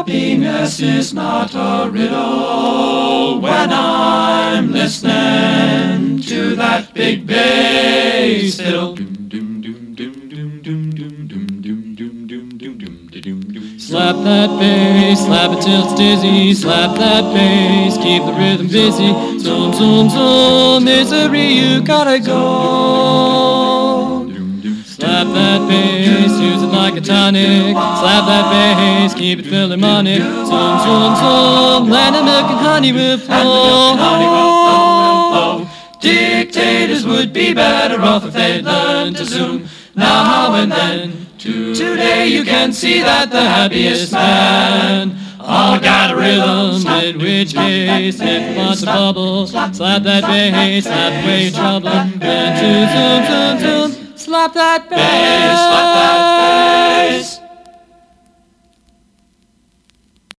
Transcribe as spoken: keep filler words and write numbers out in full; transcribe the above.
Happiness is not a riddle when I'm listening to that big bass fiddle. Slap that bass, slap it till it's dizzy. Slap that bass, keep the rhythm busy. Zoom, zoom, zoom, misery, you gotta go. Slap that bass, use it like a tonic. Slap that bass, keep it filling money. Zoom, zoom, zoom, land of milk and honey will flow. Dictators would be better off if they'd learn to zoom now and then. Today you can see that the happiest man all got a rhythm in which case, if you want to bubble, slap that bass, slap away your trouble. And to zoom, zoom, zoom, slap that bass, slap that bass.